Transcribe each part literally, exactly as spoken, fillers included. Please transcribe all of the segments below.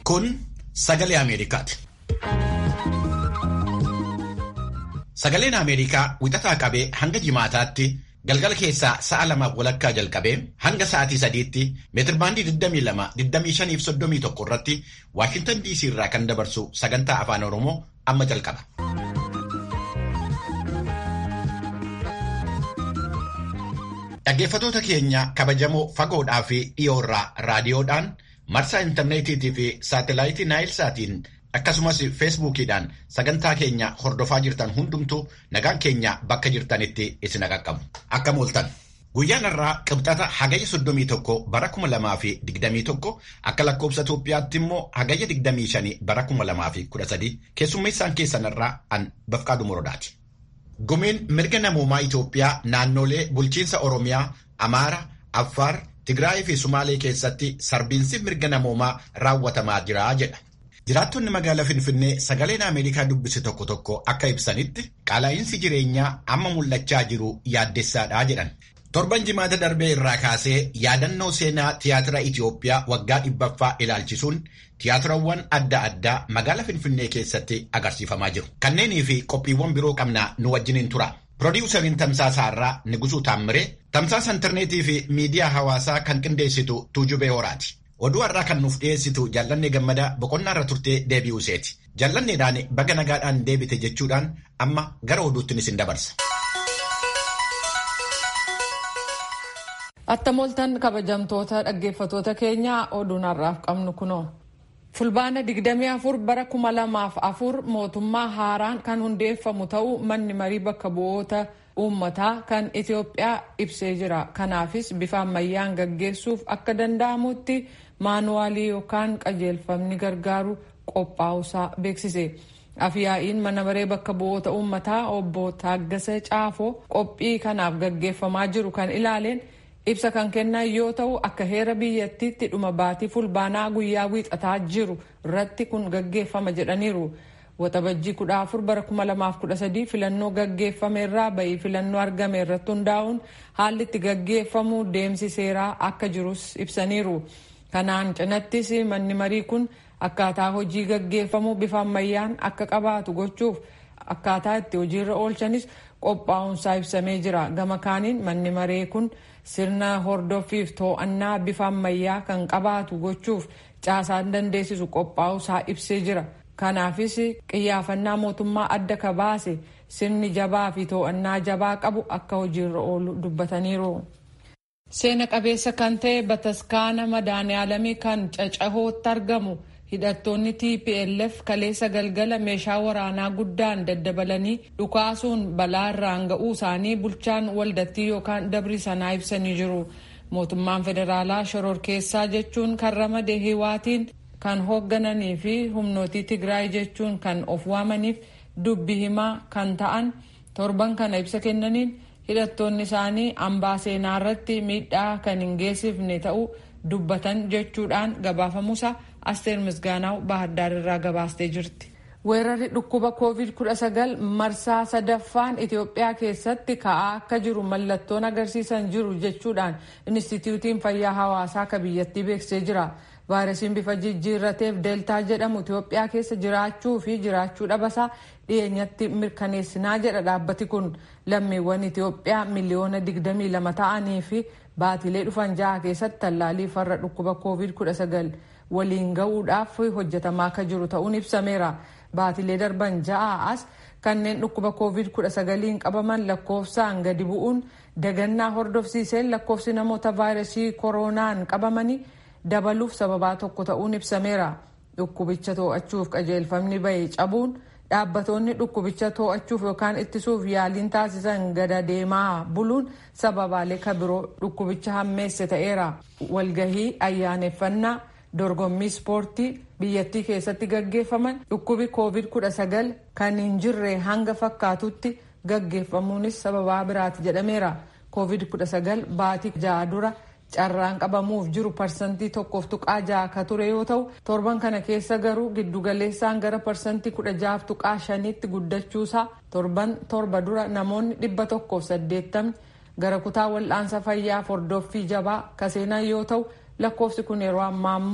Kun sagalee Ameerikaati. Sagaleen Ameerikaa wixataa qabee hanga jimaataatti galgala keessaa sa'a lamaaf walakkaa jalqabee hanga sa'aatii sadiitti meetirbaandii digdamii lama, digdamii shanii fi soddomii tokko irratti Waashintan D C irraa kan dabarsu sagantaa afaan Oromoo amma jalqaba. Dhaggeeffatoota keenya kabajamoo fagoodhaa fi dhiyoorraa raadiyoodhaan marsaa intarneetiitii fi saatelaayitii Naayilsaatiin akkasumas feesbuukiidhaan sagantaa keenya hordofaa jirtan hundumtuu nagaan keenya bakka jirtanitti isin qaqqabu. Akkam ooltan. Guyyaan irraa qibxata hagayya soddomii tokko bara kuma lamaa fi digdamii tokko akka lakkoobsa Itoophiyaatti immoo hagayya digdamii shanii bara kuma lamaa fi kudha sadii keessummeessaan keessan irraa an Bafqaaduu Morodaati. Gumiin mirga namoomaa Itoophiyaa naannolee bulchiinsa Oromiyaa, Amaara, Affaar, Tigraay fi Sumaalee keessatti sarbiinsi mirga namoomaa raawwatamaa jira jedha. Jiraattonni magaalaa Finfinnee sagaleen Ameerikaa dubbise tokko tokko akka ibsanitti qaala'iinsi jireenyaa amma mul'achaa jiru yaaddessaadha jedhan. Torban jimaata darbee irraa kaasee yaadannoo seenaa tiyaatira Itoophiyaa waggaa dhibbaffaa ilaalchisuun tiyaatirowwan adda addaa magaalaa Finfinnee keessatti agarsiifamaa jiru. Kanneenii fi qophiiwwan biroo qabnaa nu wajjiniin tura. Pirodiwusariin Tamsaasa irraa Nigusuu Taammiree, tamsaasa intarneetii fi miidiyaa hawaasaa kan qindeessitu Tuujubee Horaati. Oduu har'aa kan nuuf dhiyeessitu Jaallannee Gammadaa boqonnaa irra turtee deebi'uu seeti. Jaallanneedhaan baga nagaadhaan deebite jechuudhaan amma gara oduutti isin dabarsa. Attam ooltan kabajamtoota dhaggeeffatoota keenyaa oduun har'aaf qabnu kunoo. Fulbaana digdamii afur bara kuma lamaaf afur mootummaa haaraan kan hundeeffamu ta'uu manni marii bakka bu'oota uummataa kan Itoophiyaa ibsee jira. Kanaafis bifa ammayyaan gaggeessuuf akka danda'amutti maanuwaalii yookaan qajeelfamni gargaaru qophaa'uusaa beeksise. Afyaa'iin mana maree bakka bu'oota uummataa obbo Taaggasa Caafoo qophii kanaaf gaggeeffamaa jiru kan ilaaleen ibsa kan kennan yoo ta'u akka heera biyyattiitti dhuma baatii fulbaanaa guyyaa wiixataa jiru irratti kun gaggeeffama jedhaniiru. Waxabajjii kudha afur bara kuma lamaaf kudha sadii filannoo gaggeeffame irraa ba'ii filannoo argame irratti hundaa'uun haalli itti gaggeeffamu deemsi seeraa akka jirus ibsaniiru. Kanaan cinattis manni marii kun akkaataa hojii gaggeeffamu bifa ammayyaan akka qabaatu gochuuf akkaataa itti hojiirra oolchanis qophaa'uunsaa ibsamee jira. Gama kaaniin manni maree kun sirna hordoffiif to'annaa bifa ammayyaa kan qabaatu gochuuf caasaan dandeessisu qophaa'uusaa ibsee jira. Kanaafis qiyyaafannaa mootummaa adda ka baase sirni jabaa fi to'annaa jabaa qabu akka hojiirra oolu dubbataniiru. Seena qabeessa kan ta'e bataskaana madaaniyaalamii kan cacahootti argamu hidhattoonni T P L F kaleessa galgala meeshaa waraanaa guddaan daddabalanii dhukaasuun balaa irraan ga'uu isaanii bulchaan waldattii yookaan dabri sanaa ibsanii jiru. Mootummaan federaalaa shororkeessaa jechuun kan ramade Hiwaatiin kan hooggananii fi humnootii Tigraay jechuun kan of waamaniif dubbi himaa kan ta'an torban kana ibsa kennaniin hidhattoonni isaanii hambaa seenaa irratti miidhaa kan hin geessifne ta'uu dubbatan jechuudhaan gabaafamuusa Asteer Misgaanaaw Baahaddaar irraa gabaastee jirti. Weerarri dhukkuba koovid kudha sagal marsaa sadaffaan Itoophiyaa keessatti ka'aa akka jiru mallattoon agarsiisan jiru jechuudhaan Inistituutiin Fayyaa Hawaasaa ka biyyattii beeksisee jira. Vaayirasiin bifa jijjiirrateef deeltaa jedhamu Itoophiyaa keessa jiraachuu fi jiraachuu dhabasaa dhiyeenyatti mirkaneessinaa jedha dhaabbati kun. Lammiiwwan Itoophiyaa miliyoona digdamii lama ta'anii fi baatilee dhufan ja'a keessatti tallaalii farra dhukkuba koovid kudha sagal waliin ga'uudhaaf hojjetamaa akka jiru ta'uun ibsameera. Baatilee darban ja'a as kanneen dhukkuba koovid kudha sagaliin qabaman lakkoofsaan gadi bu'uun dagannaa hordofsiiseen lakkoofsi namoota vaayirasii koronaan qabamanii dabaluuf sababaa tokko ta'uun ibsameera. Dhukkubicha to'achuuf qajeelfamni ba'e cabuun dhaabbatoonni dhukkubicha to'achuuf yookaan ittisuuf yaaliin taasisan gada deemaa buluun sababaalee ka biroo dhukkubicha hammeesse ta'eera. Walgahii ayyaaneffannaa dorgommii ispoortii biyyattii keessatti gaggeeffaman dhukkubi koovid kudha sagal kan hin jirre hanga fakkaatutti gaggeeffamuunis sababaa biraati jedhameera. koovid kudha sagal baatii ja'a dura carraan qabamuuf jiru parsantii tokkoof tuqaa ja'a ka ture yoo ta'u torban kana keessa garuu giddugaleessaan gara parsantii kudha ja'aaf tuqaa shaniitti guddachuusaa torban torba dura namoonni dhibba tokkoof saddeettamni gara kutaa wal'aansa fayyaa hordoffii jabaa ka seenan yoo ta'u lakkoofsi kun yeroo ammaa immoo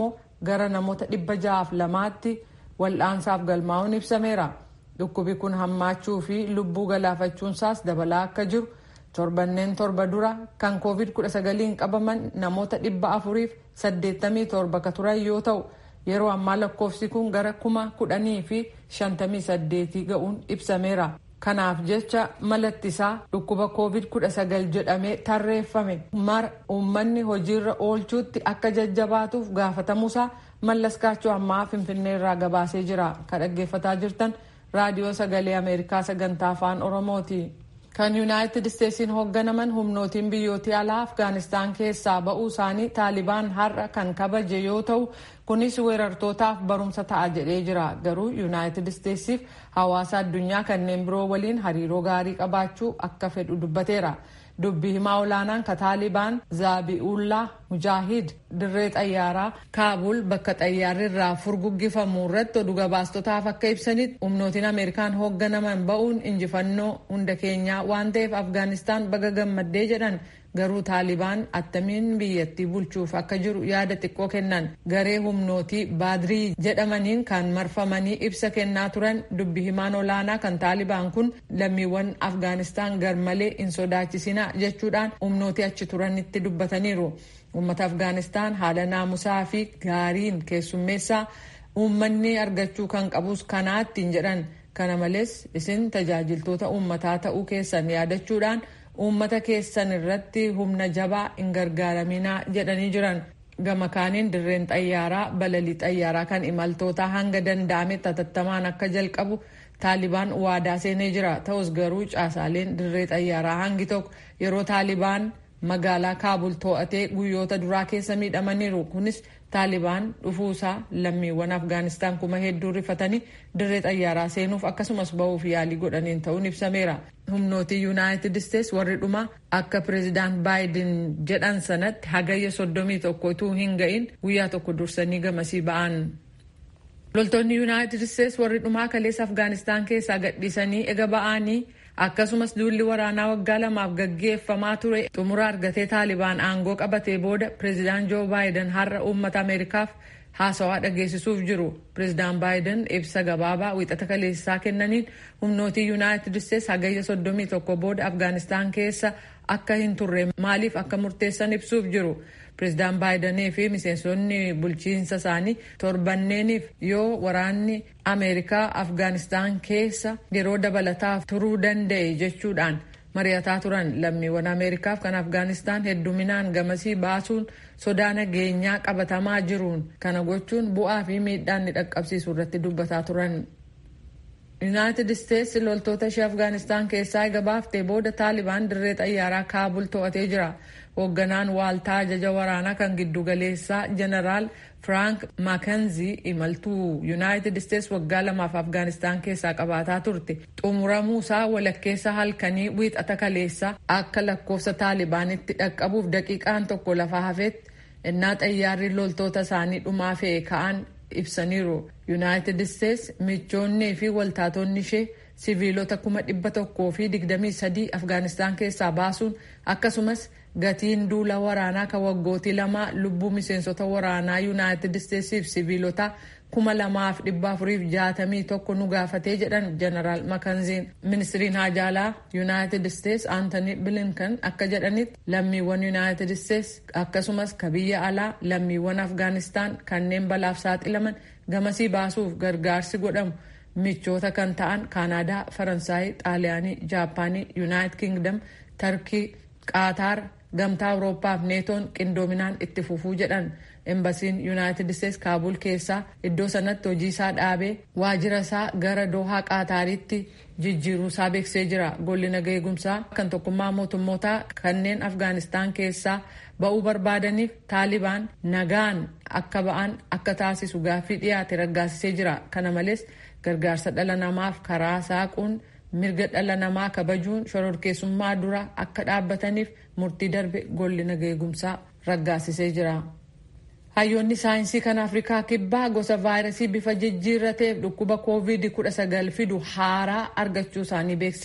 gara namoota dhibba ja'aaf lamaatti wal'aansaaf galmaa'uun ibsameera. Dhukkubi kun hammaachuu fi lubbuu galaafachuunsaas dabalaa akka jiru torbanneen torba dura kan koovid kudha sagaliin qabaman namoota dhibba afuriif saddeettamii torba ka turan yoo ta'u yeroo ammaa lakkoofsi kun gara kuma kudhanii fi shantamii saddeetii ga'uun ibsameera. Kanaaf jecha malattisaa dhukkuba koovid kudha sagal jedhamee tarreeffame mara uummanni hojiirra oolchuutti akka jajjabaatuuf gaafatamuusaa Mallaskaachuu ammaa Finfinneerraa gabaasee jira. Kan dhaggeeffataa jirtan raadiyoo sagalee Ameerikaa sagantaa afaan Oromooti. Kan Yuunaayitid Isteetsiin hoogganaman humnootiin biyyootii alaa Afgaanistaan keessaa ba'uu isaanii Taalibaan har'a kan kabaje yoo ta'u kunis weerartootaaf barumsa ta'a jedhee jira. Garuu Yuunaayitid Isteetsiif hawaasa addunyaa kanneen biroo waliin hariiroo gaarii qabaachuu akka fedhu dubbateera. Dubbii himaa olaanaan ka Taalibaan Zaabi'ullaa Mujaahid dirree xayyaaraa Kaabul bakka xayyaarri irraa furguggifamu irratti oduu gabaastotaaf akka ibsanitti humnootiin Ameerikaan hoogganaman ba'uun injifannoo hunda keenyaa waan ta'eef Afgaanistaan baga gammaddee jedhan. Garuu Taalibaan attamiin biyyattii bulchuuf akka jiru yaada xiqqoo kennan. Garee humnootii Baadrii jedhamaniin kan marfamanii ibsa kennaa turan dubbii himaan olaanaa kan Taalibaan kun lammiiwwan Afgaanistaan garmalee hin sodaachisinaa jechuudhaan humnootii achi turanitti dubbataniiru. Uummata Afgaanistaan haala naamusaa fi gaariin keessummeessaa uummanni argachuu kan qabus kanaattiin jedhan. Kana malees isin tajaajiltoota uummataa ta'uu keessan yaadachuudhaan uummata keessan irratti humna jabaa hin gargaaraminaa jedhanii jiran. Gama kaaniin dirreen xayyaaraa balalii xayyaaraa kan imaltootaa hanga danda'ametti hatattamaan akka jalqabu Taalibaan waadaa seenee jira. Ta'us garuu caasaaleen dirree xayyaaraa hangi tokko yeroo Taalibaan magaalaa Kaabul to'atee guyyoota duraa keessa miidhamaniiru. Kunis Taalibaan dhufuusaa lammiiwwan Afgaanistaan kuma hedduu rifatanii dirree xayyaaraa seenuuf akkasumas ba'uuf yaalii godhaniin ta'uun ibsameera. Humnootii Yuunaayitid Isteets warri dhumaa akka pireezidaant Baayiden jedhan sanatti hagayya soddomii tokko utuu hin ga'in guyyaa tokko dursanii gamasii ba'an. Loltoonni Yuunaayitid Isteets warri dhumaa kaleessa Afgaanistaan keessaa gadhiisanii ega ba'anii akkasumas duulli waraanaa waggaa lamaaf gaggeeffamaa ture xumura argatee Taalibaan aangoo qabatee booda pireezidaant Joo Baayiden har'a uummata Ameerikaaf haasawaa dhageessisuuf jiru. Pireezidaant Baayiden ibsa gabaabaa wiixata kaleessaa kennaniin humnootii Yuunaayitid Isteets hagayya soddomii tokko booda Afgaanistaan keessa akka hin turre maaliif akka murteessan ibsuuf jiru. Pireezidaant Baayidanii fi miseensonni bulchiinsa isaanii torbanneeniif yoo waraanni Ameerikaa Afgaanistaan keessa yeroo dabalataaf turuu danda'e jechuudhaan mari'ataa turan. Lammiiwwan Ameerikaaf kan Afgaanistaan hedduminaan gamasii baasuun sodaa nageenyaa qabatamaa jiruun kana gochuun bu'aa fi miidhaan ni dhaqqabsiisu irratti dubbataa turan. Yuunaayitid Isteets loltoota ishee Afgaanistaan keessaa eega baaftee booda Taalibaan dirree xayyaaraa Kaabul to'atee jira. Hoogganaan waaltaa ajaja waraanaa kan giddugaleessaa Jeneraal Frank Maakenzii imaltuu Yuunaayitid Isteets waggaa lamaaf Afgaanistaan keessaa qabaataa turte. Xumuramuusaa walakkeessa halkanii wiixata kaleessaa akka lakkoofsa Taalibaanitti dhaqqabuuf daqiiqaan tokko lafa hafetti innaa xayyaarri loltoota isaanii dhumaa fe'e ka'an ibsaniiru. Yuunaayitid Isteets michoonnii fi waltaatonni ishee siviilota kuma dhibba tokkoo fi digdamii sadii Afgaanistaan keessaa baasuun akkasumas gatiin duula waraanaa kan waggootii lama lubbuu miseensota waraanaa Yuunaayitid Isteetsiif siviilota kuma lamaaf dhibba afuriif jaatamii tokko nu gaafatee jedhan Jeneraal Makanziin. Ministiriin haajaalaa Yuunaayitid Isteets Aantanii Bilinkan akka jedhanitti lammiiwwan Yuunaayitid Isteets akkasumas ka biyya alaa lammiiwwan Afgaanistaan kanneen balaaf saaxilaman gamasii baasuuf gargaarsi godhamu michoota kan ta'an Kaanaadaa, Faransaay, Xaaliyaanii, Jaapaanii, Yuunaayitid Kingdom, Tarkii, Qaataar, Gamtaa Awurooppaa fi neetoon qindoominaan itti fufuu jedhan. Embasiin Yuunaayitid Isteets Kaabul keessaa iddoo sanatti hojii isaa dhaabee waajjira isaa gara Doohaa Qaataaritti jijjiiruu isaa beeksisee jira. Golli nagaa eegumsaa kan tokkummaa mootummootaa kanneen Afgaanistaan keessaa ba'uu barbaadaniif Taalibaan nagaan akka ba'an akka taasisu gaaffii dhiyaate raggaasisee jira. Kana malees gargaarsa dhala namaaf karaa saaquun mirga dhala namaa kabajuun shororkeessummaa dura akka dhaabbataniif murtii darbe golli nagaa eegumsaa raggaasisee jira. Hayyoonni saayinsii kan Afrikaa kibbaa gosa vaayirasii bifa jijjiirrateef dhukkuba koovid kudha sagal fidu haaraa argachuu isaanii beeksisan.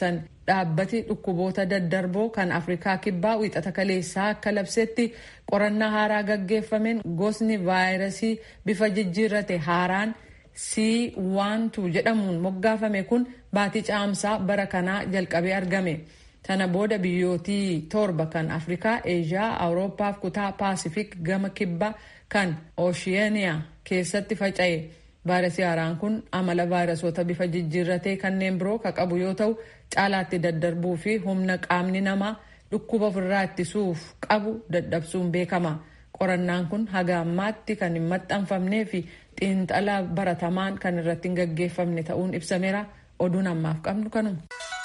dhaabbati dhukkuboota daddarboo kan Afrikaa kibbaa wiixata kaleessaa akka labsetti qorannaa haaraa gaggeeffameen gosni vaayirasii bifa jijjiirrate haaraan C twelve jedhamuun moggaafame kun baatii caamsaa bara kanaa jalqabee argame. Tana booda biyyootii torba kan Afrikaa, Eeshiyaa, Awurooppaa fi kutaa Paasifik gama kibbaa kan Ooshiyaaniyaa keessatti faca'e. Vaayirasii haaraan kun amala vaayirasoota bifa jijjiirratee kanneen biroo ka qabu yoo ta'u caalaatti daddarbuu fi humna qaamni namaa dhukkuba ofirraa ittisuuf qabu dadhabsuun beekama. Qorannaan kun haga ammaatti kan hin maxxanfamnee fi xiinxala baratamaan kan irratti hin gaggeeffamne ta'uun ibsameera. Oduun ammaaf qabnu kanuma.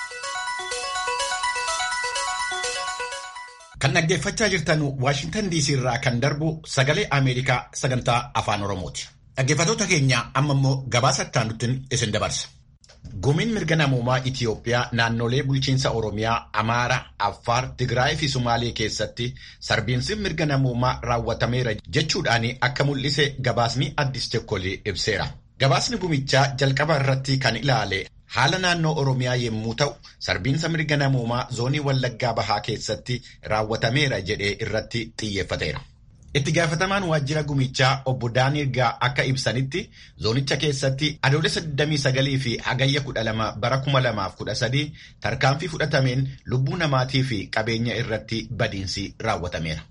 Kan dhaggeeffachaa jirtan Waashintan D C irraa kan darbu sagalee Ameerikaa sagantaa afaan Oromooti. Dhaggeeffattoota keenya amma immoo gabaasa itti isin dabarsa. Gumiin mirga namoomaa Itiyoophiyaa naannolee bulchiinsa Oromiyaa, Amaaraa, Affaar, Tigraay fi Sumaalee keessatti sarbiinsi mirga namoomaa raawwatameera jechuudhaan akka mul'ise gabaasni Addis Chekkolee ibseera. Gabaasni gumichaa jalqaba irratti kan ilaale haala naannoo Oromiyaa yommuu ta'u, sarbiinsa mirga namoomaa zoonii Wallaggaa Bahaa keessatti raawwatameera jedhee irratti xiyyeeffateera. Itti gaafatamaan waajjira gumichaa obbo Daaniirgaa akka ibsanitti zoonicha keessatti adoolessa digdamii sagalii fi hagayya kudha lama bara kuma lamaaf kudha sadii tarkaanfii fudhatameen lubbuu namaatii fi qabeenya irratti badiinsi raawwatameera.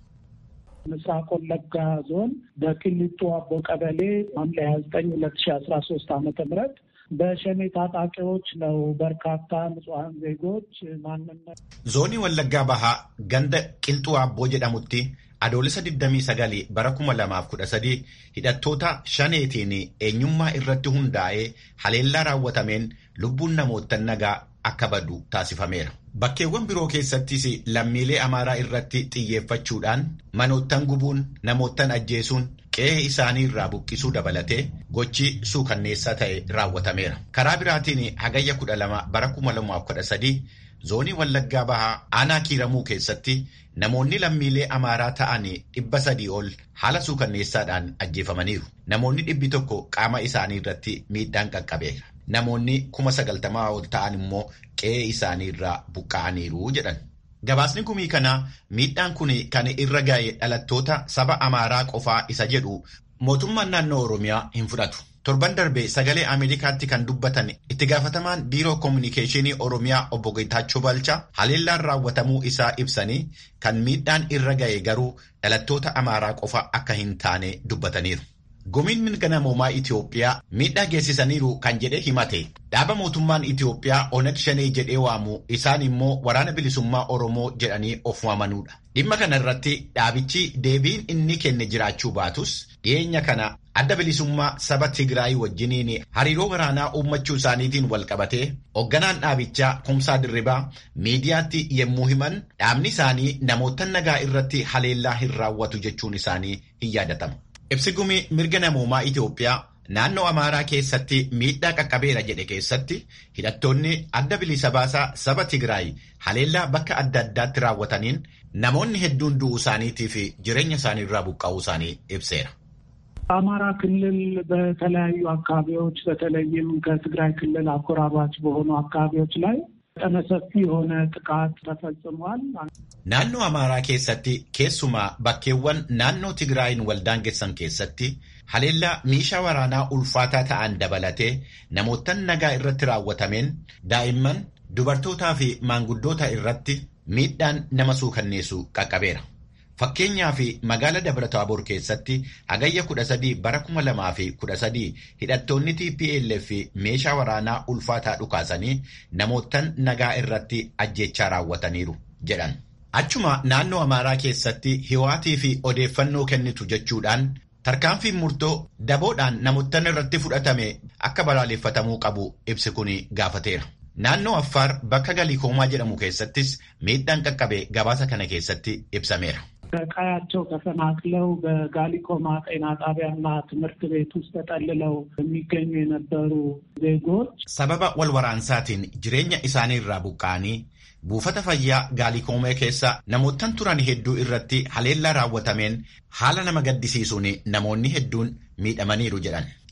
ምስራቅ ወለጋ ዞን በቂሊንጦ አቦ ቀበሌ ሐምሌ ሃያ ዘጠኝ ሁለት ሺህ አስራ ሶስት ዓመተ ምህረት በሸኔ ታጣቂዎች ነው በርካታ ንጹሃን ዜጎች ማንነት ዞኒ ወለጋ ባሃ ገንደ ቂልጡ አቦ ጀዳሙቲ adoolessa digdamii sagalii bara kuma lamaaf kudha sadii hidhattoota shaneetiin eenyummaa irratti hundaa'ee haleellaa raawwatameen lubbuun namoota nagaa akka badu taasifameera. Bakkeewwan biroo keessattis lammiilee Amaaraa irratti xiyyeeffachuudhaan manoottan gubuun namoottan ajjeesuun qe'ee isaanii irraa buqqisuu dabalatee gochi suukanneessaa ta'e raawwatameera. Karaa biraatiin hagayya kudha lama bara kuma lamaaf kudha sadii zoonii Wallaggaa Bahaa aanaa Kiiramuu keessatti namoonni lammiilee Amaaraa ta'an dhibba sadii ol haala suukanneessaadhaan ajjeefamaniiru. Namoonni dhibbi tokko qaama isaanii irratti miidhaan qaqqabeera. Namoonni kuma sagaltamaa ol ta'an immoo qe'ee isaanii irraa buqqa'aniiru jedhan. Gabaasni gumii kanaa miidhaan kun kan irra ga'e dhalattoota saba Amaaraa qofaa isa jedhu mootummaan naannoo Oromiyaa hin fudhatu. Torban darbe sagalee Ameerikaatti kan dubbatan itti gaafatamaan biiroo koominikeeshinii Oromiyaa obbo Geetaachoo Balchaa haleellaan raawwatamuu isaa ibsanii kan miidhaan irra ga'e garuu dhalattoota Amaaraa qofa akka hin taane dubbataniiru. Gumiin mirga namoomaa Itiyoophiyaa miidhaa geessisaniiru kan jedhee himate dhaaba mootummaan Itiyoophiyaa Oneg Shanee jedhee waamu isaan immoo waraana bilisummaa Oromoo jedhanii of waamanuudha. Dhimma kana irratti dhaabichi deebiin inni kenne jiraachuu baatus dhiyeenya kana adda bilisummaa saba Tigraay wajjiniin hariiroo waraanaa uummachuu isaaniitiin walqabatee hoogganaan dhaabichaa Kumsaa Dirribaa miidiyaatti yemmuu himan dhaabni isaanii namoota nagaa irratti haleellaa hin raawwatu jechuun isaanii hin yaadatamu. Ibsi gumii mirga namoomaa Itiyoophiyaa naannoo Amaaraa keessatti miidhaa qaqqabeera jedhe keessatti hidhattoonni adda bilisa baasaa saba Tigraay haleellaa bakka adda addaatti raawwataniin namoonni hedduun du'uu isaaniitii fi jireenya isaanii irraa buqqa'uu isaanii ibseera. በአማራ ክልል በተለያዩ አካባቢዎች በተለይም ከትግራይ ክልል አጎራባች በሆኑ አካባቢዎች ላይ መጠነ ሰፊ የሆነ ጥቃት ተፈጽሟል። ናኖ አማራ ኬሰቲ ኬሱማ ባኬወን ናኖ ትግራይን ወልዳንጌሰን ኬሰቲ ሀሌላ ሚሻ ወራና ኡልፋታ ተአን ደበለቴ ነሞተን ነጋ irratti raawwatameen daa'imman dubartootaa fi maanguddoota irratti miidhaan nama suukanneessu qaqqabeera. Fakkeenyaa fi magaala Dabra Taaboor keessatti hagayya kudha sadii bara kuma lamaa fi kudha sadii hidhattoonni T P L F meeshaa waraanaa ulfaataa dhukaasanii namootan nagaa irratti ajjechaa raawwataniiru jedhan. Achuma naannoo Amaaraa keessatti hiwaatii fi odeeffannoo kennitu jechuudhaan tarkaanfiin murtoo daboodhaan namootan irratti fudhatame akka balaaleffatamuu qabu ibsi kun gaafateera. Naannoo Affaar bakka Galikoomaa jedhamu keessattis miidhaan qaqqabe gabaasa kana keessatti ibsameera. ከቀያቸው ተፈናቅለው በጋሊኮማ ጤና ጣቢያና ትምህርት ቤት ውስጥ ተጠልለው የሚገኙ የነበሩ ዜጎች ሰበባ ወልወራንሳቲን ጅሬኛ ኢሳኒ irraa buqqa'anii buufata fayyaa Gaalikoomee keessa namoottan turan hedduu irratti haleellaa raawwatameen haala nama gaddisiisuun namoonni hedduun miidhamaniiru jedhan.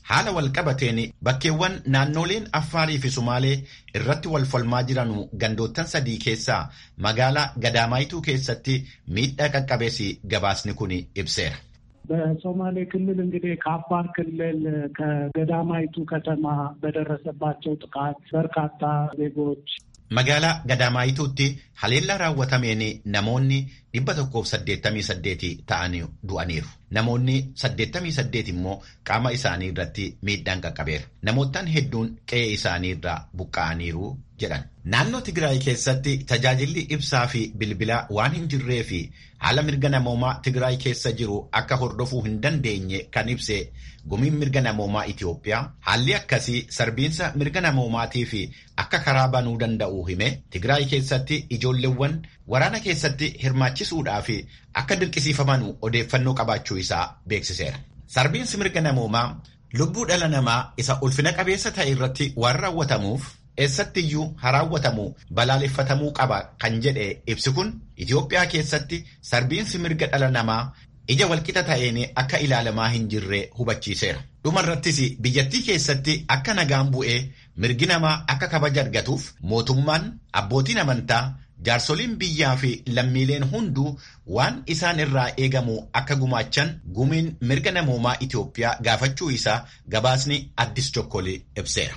haala walqabateen bakkeewwan naannoleen Affaarii fi Sumaalee irratti wal falmaa jiran gandoottan sadii keessaa magaalaa Gadaamaytuu keessatti miidhaa qaqqabeessi gabaasni kun ibseera. በሶማሌ ክልል እንግዲህ ከአፋር ክልል ከገዳማይቱ ከተማ በደረሰባቸው ጥቃት በርካታ ዜጎች magaalaa Gadaamayituutti haleellaa raawwatameen namoonni dhibba tokkoof saddeettamii saddeeti ta'anii du'aniiru. Namoonni saddeettamii saddeet immoo qaama isaanii irratti miidhaan qaqqabeera. Namoottan hedduun qe'ee isaanii irraa buqqa'aniiru jedhan. Naannoo Tigraay keessatti tajaajilli ibsaa fi bilbilaa waan hin jirree fi haala mirga namoomaa Tigraay keessa jiru akka hordofuu hin dandeenye kan ibse gumiin mirga namoomaa Itoophiyaa haalli akkasii sarbiinsa mirga namoomaatii fi akka karaa banuu danda'u hime Tigraay keessatti ijoolleewwan waraana keessatti hirmaachisuudhaa fi akka dirqisiifaman odeeffannoo qabaachuu isaa beeksiseera. Sarbiinsi mirga namoomaa lubbuu dhala namaa isa ulfina qabeessa ta'e irratti waan raawwatamuuf eessattiyyuu haraawwatamu balaaleffatamuu qaba kan jedhe ibsi kun Itoophiyaa keessatti sarbiinsi mirga dhala namaa ija walqixa ta'een akka ilaalamaa hin jirre hubachiiseera. Dhumarrattis biyyattii keessatti akka nagaan bu'ee mirgi namaa akka kabaja argatuuf mootummaan abbootiin amantaa jaarsoliin biyyaa fi lammiileen hunduu waan isaan irraa eegamu akka gumaachan gumiin mirga namoomaa Itoophiyaa gaafachuu isaa gabaasni Addis Chokkolee ibseera.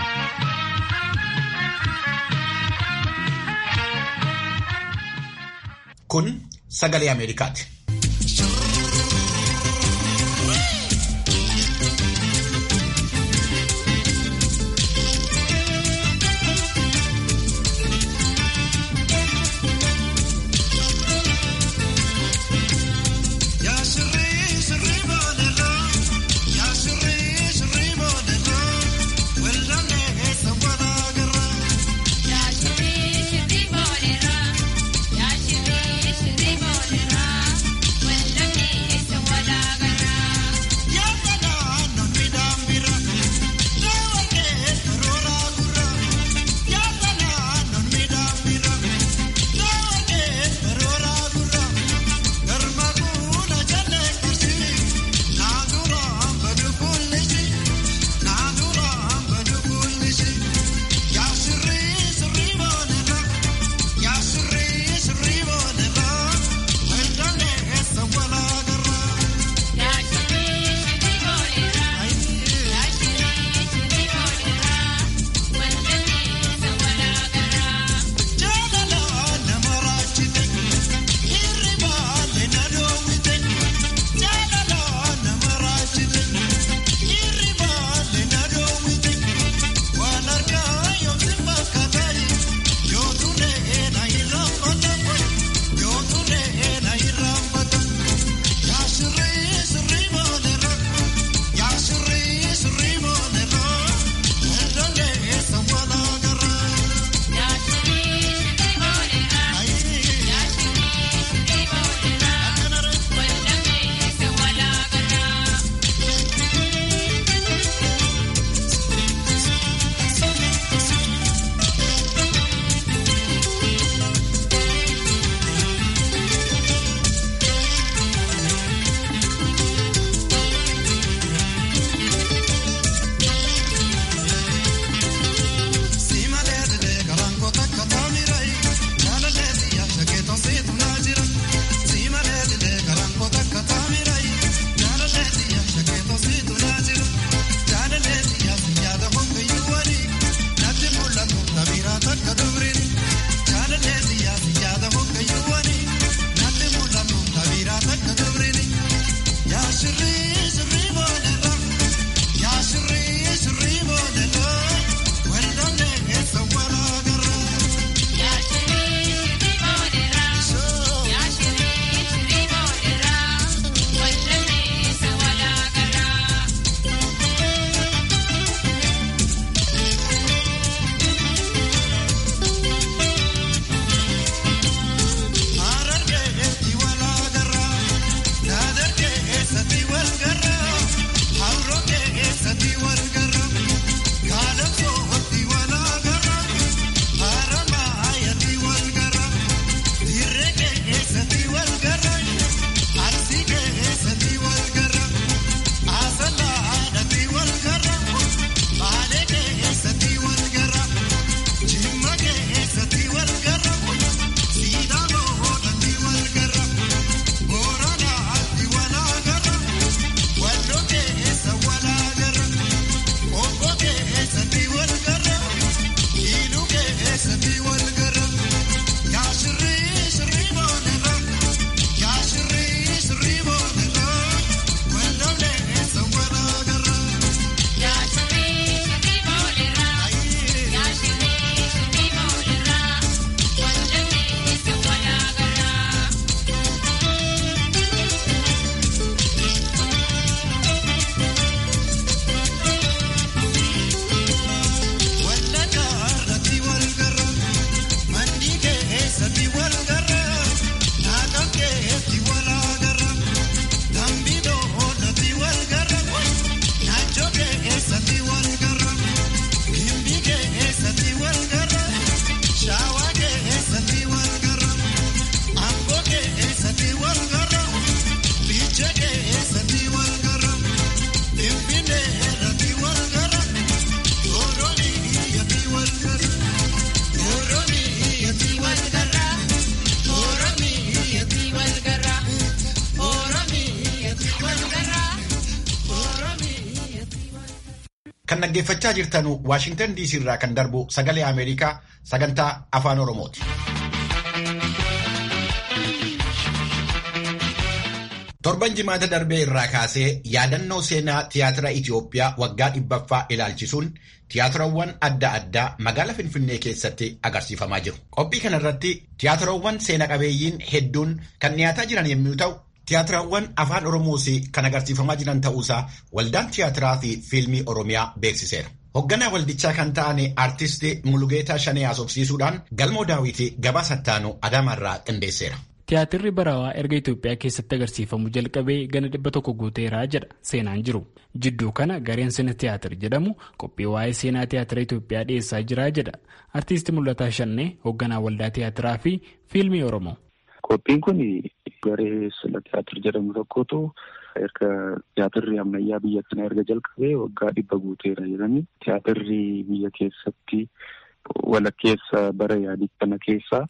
Kun sagalee Ameerikaati. Kan dhaggeeffachaa jirtanu Waashingtan D C irraa kan darbu sagalee Ameerikaa sagantaa Afaan Oromooti. Torban jimaata darbee irraa kaasee yaadannoo seenaa tiyaatira Itiyoophiyaa waggaa dhibbaffaa ilaalchisuun tiyaatirowwan adda addaa magaalaa Finfinnee keessatti agarsiifamaa jiru. Qophii kanarratti tiyaatirowwan seena qabeeyyiin hedduun kan dhiyaataa jiran yommuu ta'u, tiyaatirowwan afaan Oromoos kan agarsiifamaa jiran ta'uusaa waldaan tiyaatiraa fi fiilmii Oromiyaa beeksiseera. Hoogganaa waldichaa kan ta'an aartistii Mulugeetaa Shanee haasofsiisuudhaan Galmoo Daawit gabaasa ittaanu Adaamaarraa qindeesseera. Tiyaatirri barawaa erga Itoophiyaa keessatti agarsiifamu jalqabee gana dhibba tokko guuteeraa jedha seenaan jiru. Jidduu kana gareen Sina Tiyaatir jedhamu qophii waa'ee seenaa tiyaatira Itoophiyaa dhiyeessaa jira jedha. Artiistii Mul'ataa Shannee hoogganaa waldaa tiyaatiraa fi fiilmii Oromoo. Qophiin kun garee Sina Tiyaatir jedhamu tokkotu erga tiyaatirri ammayyaa biyya kana erga jalqabee waggaa dhibba guuteera jedhanii tiyaatirri biyya keessatti walakkeessa bara yaadii kana keessaa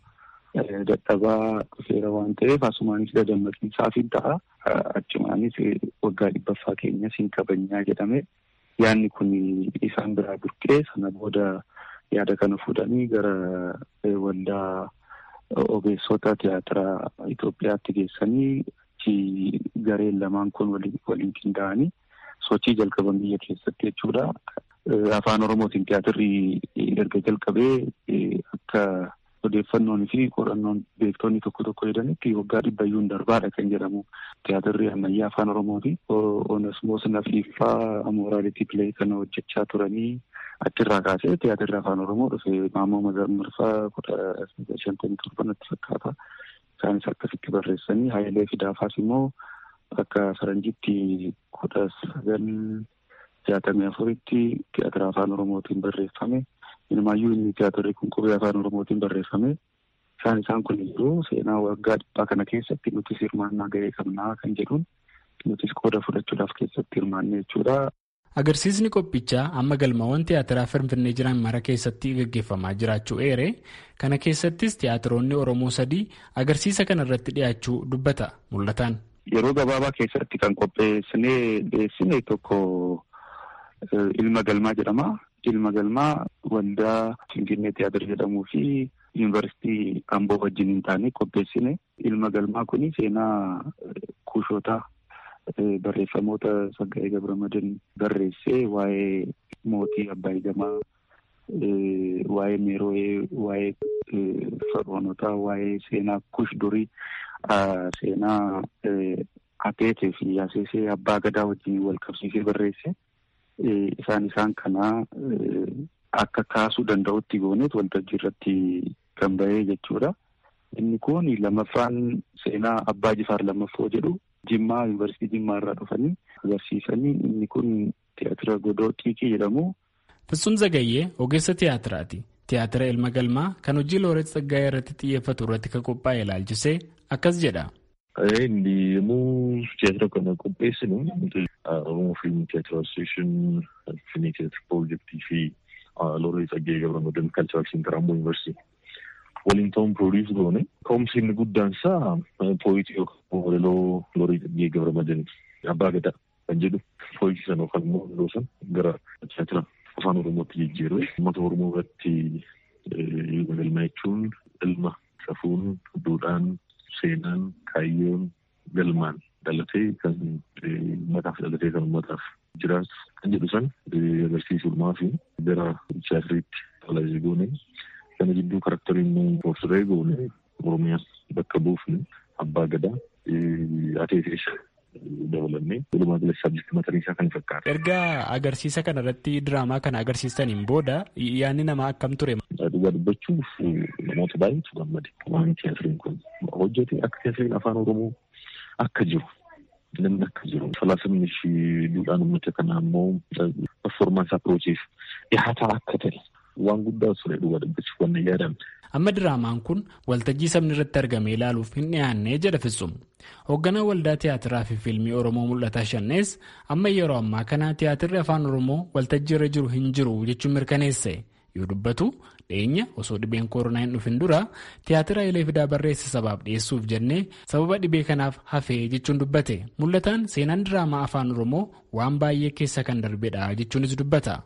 dadhabaa dhufeera waan ta'eef asumaanis dadammaqiinsaaf hin ta'a. Achumaanis waggaa dhibbaffaa keenyas hin kabajnaa jedhame yaadni kun isaan biraa burqee sana booda yaada kana fuudhanii gara waldaa ogeessota tiyaatira Itoophiyaatti geessanii gareen lamaan kun waliin qindaa'anii sochii jalqaban biyya keessatti jechuudha. Afaan Oromootiin tiyaatirri erga jalqabee akka odeeffannoon fi qorannoon beektonni tokko tokko jedhanitti waggaa dhibbayyuun darbaadha kan jedhamu tiyaatirri ammayyaa afaan Oromooti. Onesmoos Nafiiffaa Amooraaliti Pilee kana hojjechaa turanii achirraa kaasee tiyaatirri afaan Oromoo dhufe Maammoo Mazammarfaa kudha shantamii torbanatti fakkaata. Isaanis akkasitti barreessanii Hayilee Fidaafaas immoo akka faranjitti kudha sagal jaatamii afuritti tiyaatira afaan Oromootiin barreeffame. Inumaayyuu inni tiyaatirri kun qubee afaan Oromootiin barreeffame. Isaan isaan kun jiru seenaa waggaa dhibbaa kana keessatti nutis hirmaannaa ga'ee qabnaa kan jedhuun nutis qooda fudhachuudhaaf keessatti hirmaannee jechuudha. Agarsiisni qophichaa amma galmawwan tiyaatiraa Finfinnee jiran mara keessatti gaggeeffamaa jiraachuu eere. Kana keessattis tiyaatiroonni Oromoo sadii agarsiisa kana irratti dhiyaachuu dubbata Mul'ataan. Yeroo gabaabaa keessatti kan qopheessinee dhiyeessine tokko Ilma Galmaa jedhama. Ilma Galmaa waldaa Finfinnee Tiyaatir jedhamuu fi yuunivarsiitii Amboo wajjin hin taane qopheessine. Ilma Galmaa kun seenaa kuushootaa barreeffamoota Saggaayee Gabramadan barreessee waa'ee mootii Abbaay Gamaa, waa'ee Meeroo'ee, waa'ee Faroonotaa, waa'ee seenaa kuush durii, seenaa Ateetee fi Yaasesee Abbaa Gadaa wajjin wal qabsiisee barreesse. Isaan isaan kana akka kaasuu danda'utti gooneet waltajjii irratti kan bahee jechuudha. Inni kun lamaffaan seenaa Abbaa Jifaar Lammaffoo jedhu Jimmaa yuunivarsiitii Jimmaa irraa dhufanii agarsiisanii inni kun tiyaatira Godoo Xiiqii jedhamu. Fitsum Zagayyee ogeessa tiyaatiraati. Tiyaatira Ilma Galmaa kan hojii Looreet Tsaggaayee irratti xiyyeeffatu irratti kan qophaa'e ilaalchisee akkas jedha. Inni yommuu tiyaatira kana qopheessinu Oromoo Fiilmii Tiyaatira Asosiyeeshin, Finfinnee Tiyaatira Piroojeektii fi Looreet Tsaggaayee Gabramadan Kalcharal Seentar Amboo Yuunivarsiitii waliin ta'uun piroodiis goone. Ka'umsi inni guddaan isaa pooyitii yookaan walaloo Looreet Tsaggaayee Gabramadan Abbaa Gadaa kan jedhu pooyitii sana yookaan immoo walaloo sana gara tiyaatira afaan Oromootti jijjiirre. Uummata Oromoo irratti ilma galmaa jechuun ilma safuun, duudhaan, seenaan, kaayyoon, galmaan dhalatee kan uummataaf dhalatee kan uummataaf jiraatu kan jedhu san agarsiisuudhumaa fi gara tiyaatiriitti talaajii goone. Kana jidduu karakteriin Profeesar goone Oromiyaa bakka buufne Abbaa Gadaa Ateetees dabalannee walumaa galatti sabjektii mataa isaa kan fakkaata. Erga agarsiisa kana irratti diraamaa kana agarsiistaniin booda yaadni namaa akkam ture? Dhugaa dubbachuuf namoota baay'eetu gammade. Waan tiyaatiriin kun hojjete akka tiyaatiriin afaan Oromoo akka jiru namni akka jiru falaasamni fi duudhaan uummata kanaa immoo performance approachiif dhihaataa akka ta'e waan guddaa ture dhugaa dubbachuuf waan yaadame. Amma diraamaan kun waltajjii sabni irratti argame ilaaluuf hin dhiyaannee jedha Fitsum. Hoogganaa waldaa tiyaatiraa fi fiilmii Oromoo Mul'ataa Shannees amma yeroo ammaa kana tiyaatirri afaan Oromoo waltajjii irra jiru hin jiru jechuun mirkaneesse. Yoo dubbatu dhiyeenya osoo dhibeen koronaa hin dhufin dura tiyaatira Hayilee Fidaa barreesse sabaaf dhiyeessuuf jennee sababa dhibee kanaaf hafee jechuun dubbate. Mul'ataan seenaan diraamaa afaan Oromoo waan baay'ee keessa kan darbedha jechuunis dubbata.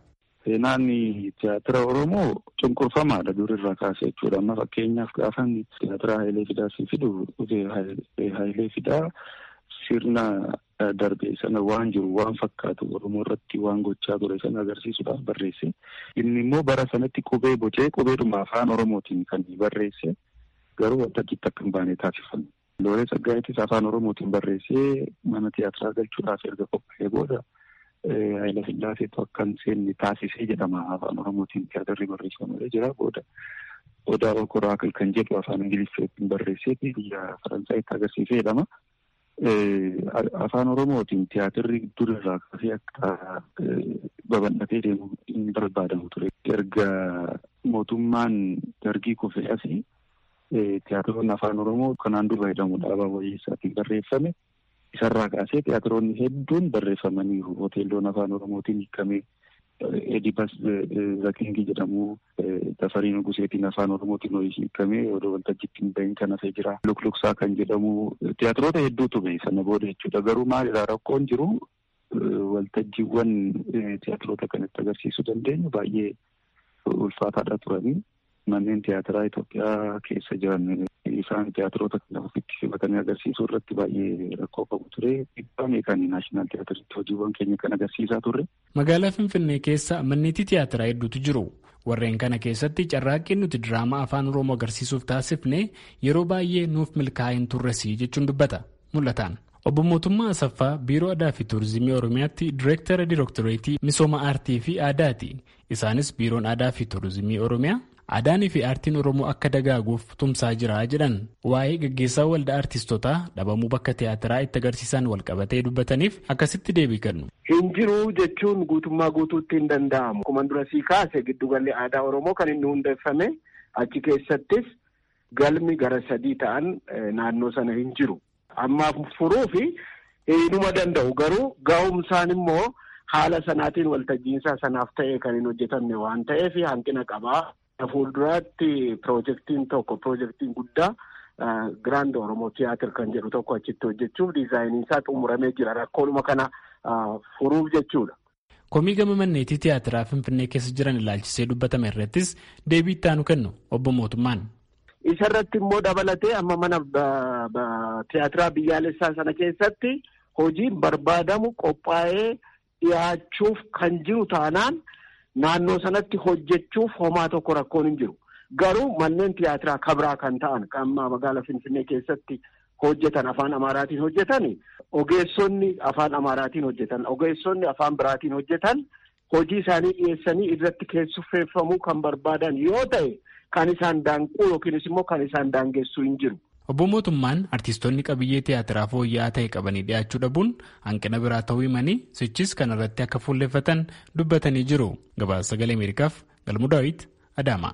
Seenaan tiyaatira Oromoo cunqurfamaadha durirraa kaasee jechuudha. Amma fakkeenyaaf gaafan tiyaatira Hayilee Fidaa si fidu Hayilee Fidaa sirna darbee sana waan jiru waan fakkaatu Oromoo irratti waan gochaa ture sana agarsiisuudhaaf barreesse. Inni immoo bara sanatti qubee bocee qubeedhuma afaan Oromootiin kan barreesse garuu waltajjiitti akka hin baane taasifame. Loolee Tsaggaayettis afaan Oromootiin barreessee mana tiyaatiraa galchuudhaaf erga qophaa'ee booda Hayilee Sillaaseetu akkan seenni taasisee jedhama afaan Oromootiin tiyaatirri barreeffamee jira. Booda Odaa Okoraakil kan jedhu afaan Ingiliffaatiin barreessee biyya Faransaayitti agarsiisee jedhama. Afaan Oromootiin tiyaatirri durirraa kaasee akka babal'atee deemu hin barbaadamu ture. Erga mootummaan dargii kufee asii tiyaatiroonni afaan Oromoo kanaan dura jedhamu dhaabaa wayyeessaatiin barreeffame. Isarraa kaasee tiyaatiroonni hedduun barreeffamaniiru. Hoteelonni afaan Oromootiin hiikamee Edibas Zakingii jedhamu Tafarii Nuguseetiin afaan Oromootiin hiikamee odoo waltajjiitti hin bahin kan hafee jira. Lukluksaa kan jedhamu tiyaatiroota hedduutu bahe sana booda jechuudha. Garuu maalidhaa rakkoon jiru waltajjiiwwan tiyaatiroota kanatti agarsiisuu dandeenyu baay'ee ulfaataadha turanii. Manneen tiyaatiraa Itoophiyaa keessa jiran isaan tiyaatiroota kana ofitti simatanii agarsiisuu irratti baay'ee rakkoo qabu ture. Dhiibbaa meeqanii naashinaal tiyaatiritti hojiiwwan keenya kan agarsiisaa turre. Magaalaa Finfinnee keessa manneetii tiyaatiraa hedduutu jiru. Warreen kana keessatti carraaqqiin nuti diraamaa afaan Oromoo agarsiisuuf taasifne yeroo baay'ee nuuf milkaa'ee hin turresii jechuun dubbata mul'ataan. Obbo Mootummaa Asaffaa Biiroo Aadaa fi Turizimii Oromiyaatti Direektara Direektoreetii Misooma Aartii fi Aadaati. Isaanis Biiroon Aadaa fi Turizimii Oromiyaa aadaanii fi aartiin Oromoo akka dagaaguuf tumsaa jira jedhan waa'ee gaggeessaa waldaa aartistootaa dhabamuu bakka tiyaatiraa itti agarsiisan walqabatee dubbataniif akkasitti deebii kennu. Hin jiru jechuun guutummaa guutuutti hin danda'amu. Akkuma dura sii kaase giddugalli aadaa Oromoo kan inni hundeeffame achi keessattis galmi gara sadii ta'an naannoo sana hin jiru. Ammaaf furuu fi eenyuma danda'u garuu ga'umsaan immoo haala sanaatiin waltajjiinsaa sanaaf ta'ee kan hin hojjetamne waan ta'eef hanqina qabaa. Fuulduraatti piroojektiin tokko piroojektiin guddaa Giraand Oromoo Tiyaatir kan jedhu tokko achitti hojjechuuf diizaayiniin isaa xumuramee jira. Rakkoodhuma kana furuuf jechuudha. Komii gama manneetii tiyaatiraa Finfinnee keessa jiran ilaalchisee dubbatame irrattis deebii itti aanu kennu obbo Mootummaan. Isa irratti immoo dabalatee amma mana tiyaatiraa biyyaalessaa sana keessatti hojiin barbaadamu qophaa'ee dhiyaachuuf kan jiru taanaan naannoo sanatti hojjechuuf homaa tokko rakkoon hin jiru. Garuu manneen tiyaatiraa kabraa kan ta'an amma magaalaa Finfinnee keessatti hojjetan afaan Amaaraatiin hojjetan ogeessonni afaan Amaaraatiin hojjetan ogeessonni afaan biraatiin hojjetan hojii isaanii dhiyeessanii irratti keessuffeeffamuu kan barbaadan yoo ta'e kan isaan daanquu yookiinis immoo kan isaan daangessuu hin jiru. Obbo Mootummaan artistoonni qabiyyee tiyaatiraa fooyya'aa ta'e qabanii dhiyaachuu dhabuun hanqina biraa ta'uu himanii sichis kanarratti akka fuulleffatan dubbatanii jiru. Gabaasa Sagalee Ameerikaaf Galmuu Daawit Adaama.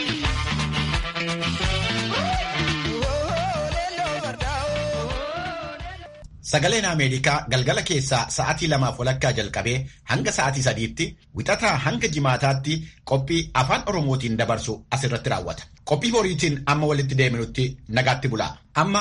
Sagaleen Ameerikaa galgala keessaa sa'aatii lamaaf walakkaa jalqabee hanga sa'aatii sadiitti wixataa hanga jimaataatti qophii afaan Oromootiin dabarsu asirratti raawwata. Qophii boriitiin amma walitti deeminutti nagaatti bulaa. Amma